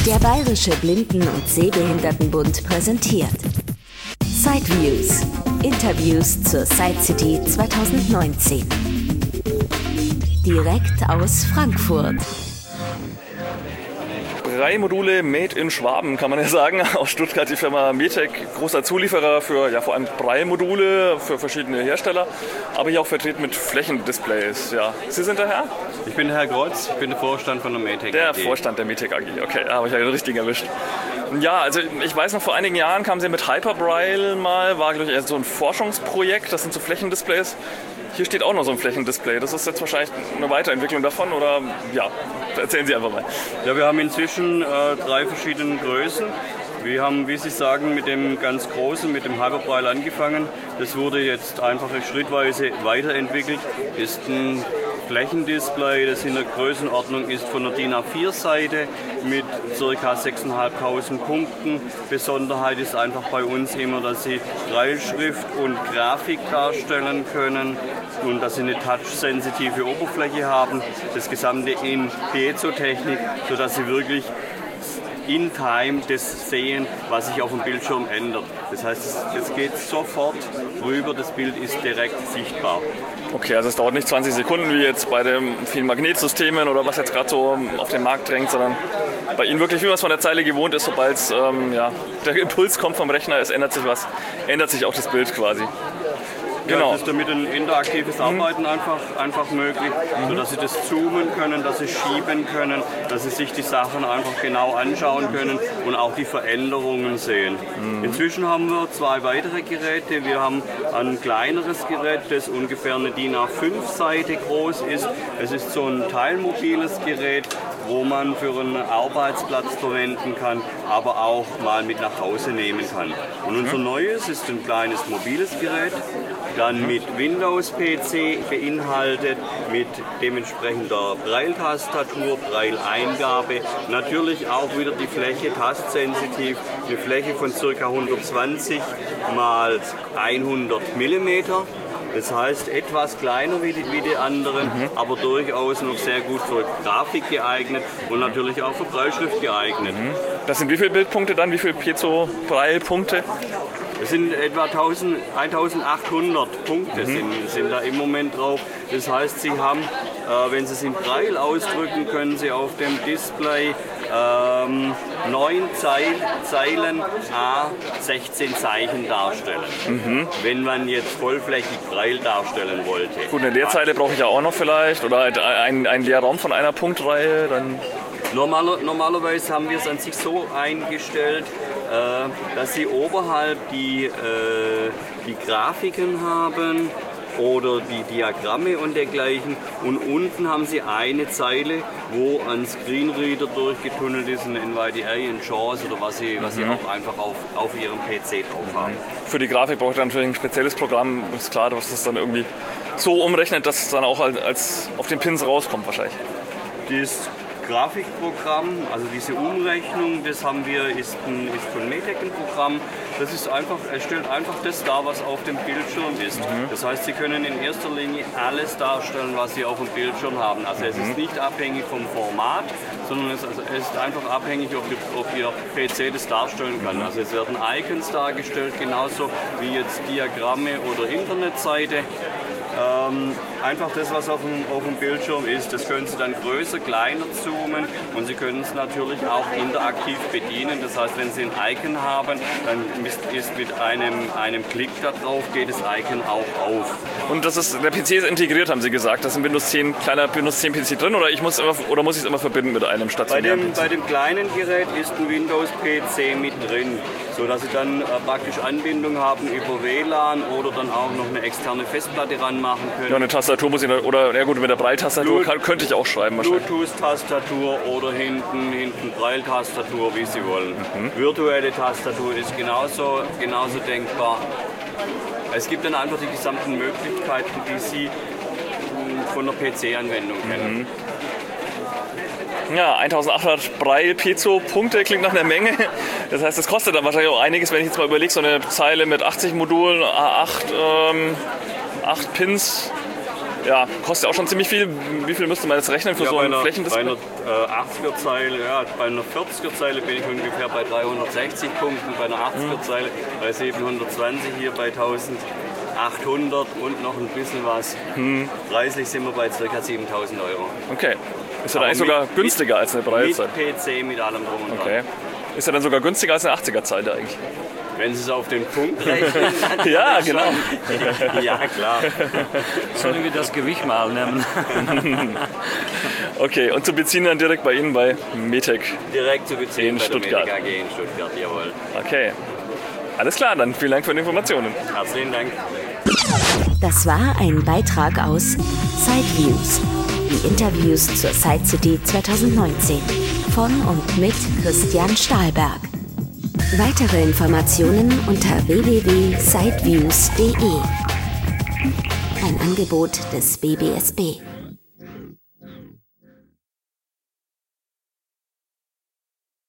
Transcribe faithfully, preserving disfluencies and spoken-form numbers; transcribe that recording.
Der Bayerische Blinden- und Sehbehindertenbund präsentiert Sideviews. Interviews zur Side City zwanzig neunzehn. Direkt aus Frankfurt. Braille-Module made in Schwaben, kann man ja sagen. Aus Stuttgart die Firma Metec, großer Zulieferer für ja, vor allem Braille-Module für verschiedene Hersteller, aber hier auch vertreten mit Flächendisplays. Ja. Sie sind der Herr? Ich bin der Herr Grotz, ich bin der Vorstand von der Metec Der A G. Vorstand der Metec A G, okay, da habe ich ja den richtigen erwischt. Ja, also ich weiß noch, vor einigen Jahren kamen Sie mit Hyperbraille mal, war glaube ich eher so ein Forschungsprojekt, das sind so Flächendisplays. Hier steht auch noch so ein Flächendisplay. Das ist jetzt wahrscheinlich eine Weiterentwicklung davon oder ja, erzählen Sie einfach mal. Ja, wir haben inzwischen äh, drei verschiedene Größen. Wir haben, wie Sie sagen, mit dem ganz Großen, mit dem Hyperbraille angefangen. Das wurde jetzt einfach schrittweise weiterentwickelt. Ist ein Flächendisplay, das in der Größenordnung ist von der D I N A vier Seite mit ca. sechstausendfünfhundert Punkten. Besonderheit ist einfach bei uns immer, dass Sie Brailleschrift und Grafik darstellen können und dass Sie eine touch-sensitive Oberfläche haben. Das Gesamte in Piezo-Technik, sodass Sie wirklich in Time das sehen, was sich auf dem Bildschirm ändert. Das heißt, es geht sofort rüber, das Bild ist direkt sichtbar. Okay, also es dauert nicht zwanzig Sekunden wie jetzt bei den vielen Magnetsystemen oder was jetzt gerade so auf den Markt drängt, sondern bei Ihnen wirklich, wie man es von der Zeile gewohnt ist, sobald ähm, ja, der Impuls kommt vom Rechner, es ändert sich was, ändert sich auch das Bild quasi. Genau. Ja, es ist damit ein interaktives Arbeiten einfach, einfach möglich, mhm. sodass Sie das zoomen können, dass Sie schieben können, dass Sie sich die Sachen einfach genau anschauen können und auch die Veränderungen sehen. Mhm. Inzwischen haben wir zwei weitere Geräte. Wir haben ein kleineres Gerät, das ungefähr eine D I N A fünf Seite groß ist. Es ist so ein teilmobiles Gerät, wo man für einen Arbeitsplatz verwenden kann, aber auch mal mit nach Hause nehmen kann. Und unser neues ist ein kleines mobiles Gerät, dann mit Windows-P C beinhaltet, mit dementsprechender Braille-Tastatur, Braille-Eingabe, natürlich auch wieder die Fläche tastsensitiv, eine Fläche von ca. hundertzwanzig mal hundert Millimeter. Das heißt, etwas kleiner wie die, wie die anderen, mhm. aber durchaus noch sehr gut für Grafik geeignet und natürlich auch für Brailleschrift geeignet. Mhm. Das sind wie viele Bildpunkte dann, wie viele Piezo-Braille-Punkte? Es sind etwa eintausendachthundert Punkte mhm. sind, sind da im Moment drauf. Das heißt, Sie haben, äh, wenn Sie es in Braille ausdrücken, können Sie auf dem Display ähm, neun Zeil, Zeilen à sechzehn Zeichen darstellen. Mhm. Wenn man jetzt vollflächig Braille darstellen wollte. Gut, eine Leerzeile brauche ich ja auch noch vielleicht oder ein, ein Leerraum von einer Punktreihe. Dann Normaler, normalerweise haben wir es an sich so eingestellt, äh, dass Sie oberhalb die, äh, die Grafiken haben oder die Diagramme und dergleichen und unten haben Sie eine Zeile, wo ein Screenreader durchgetunnelt ist, ein N Y D A, ein JAWS oder was Sie, was Sie mhm. auch einfach auf, auf Ihrem P C drauf haben. Für die Grafik braucht ihr natürlich ein spezielles Programm, ist klar, dass das dann irgendwie so umrechnet, dass es dann auch als, als auf den Pins rauskommt wahrscheinlich. Das Grafikprogramm, also diese Umrechnung, das haben wir, ist, ein, ist von Metec ein Programm. Das ist einfach, es stellt einfach das dar, was auf dem Bildschirm ist. Mhm. Das heißt, Sie können in erster Linie alles darstellen, was Sie auf dem Bildschirm haben. Also es ist nicht abhängig vom Format, sondern es, also es ist einfach abhängig, ob, ob Ihr P C das darstellen kann. Also es werden Icons dargestellt, genauso wie jetzt Diagramme oder Internetseite. Ähm, einfach das, was auf dem, auf dem Bildschirm ist, das können Sie dann größer, kleiner zoomen und Sie können es natürlich auch interaktiv bedienen. Das heißt, wenn Sie ein Icon haben, dann ist, ist mit einem, einem Klick da drauf, geht das Icon auch auf. Und das ist, der P C ist integriert, haben Sie gesagt. Das ist ein Windows zehn, kleiner Windows zehn P C drin oder, ich muss, immer, oder muss ich es immer verbinden mit einem stationären bei dem, P C? Bei dem kleinen Gerät ist ein Windows P C mit drin, sodass Sie dann äh, praktisch Anbindung haben über W L A N oder dann auch noch eine externe Festplatte ranmachen können. Ja, eine Tastatur muss ich, oder ja gut, mit der Braille-Tastatur kann, könnte ich auch schreiben wahrscheinlich. Bluetooth-Tastatur oder hinten, hinten Braille-Tastatur, wie Sie wollen. Mhm. Virtuelle Tastatur ist genauso, genauso denkbar. Es gibt dann einfach die gesamten Möglichkeiten, die Sie von der P C-Anwendung kennen. Mhm. Ja, eintausendachthundert Braille-Piezo-Punkte klingt nach einer Menge. Das heißt, das kostet dann wahrscheinlich auch einiges, wenn ich jetzt mal überlege, so eine Zeile mit achtzig Modulen, A acht, ähm, acht Pins. ja, kostet auch schon ziemlich viel. Wie viel müsste man jetzt rechnen für ja, so ein einer, Flächendisplay? Bei einer äh, achtziger-Zeile, ja, bei einer vierziger-Zeile bin ich ungefähr bei dreihundertsechzig Punkten, bei einer achtziger-Zeile bei siebenhundertzwanzig, hier bei eintausendachthundert und noch ein bisschen was. Hm. Preislich sind wir bei ca. siebentausend Euro. Okay. Ist ja dann eigentlich sogar günstiger mit, als eine Breitseite? Mit P C, mit allem drum und dran. Okay. Ist ja dann sogar günstiger als eine achtziger-Zeile eigentlich? Wenn Sie es auf den Punkt rechnen. Ja, genau. Ja, klar. Sollen wir das Gewicht mal nehmen? Okay, und zu beziehen dann direkt bei Ihnen bei Metec? Direkt zu beziehen in bei Stuttgart. der Metec A G in Stuttgart, jawohl. Okay. Alles klar, dann vielen Dank für die Informationen. Herzlichen Dank. Das war ein Beitrag aus Sideviews. Die Interviews zur Side City zwanzig neunzehn von und mit Christian Stahlberg. Weitere Informationen unter w w w punkt sideviews punkt d e. Ein Angebot des B B S B.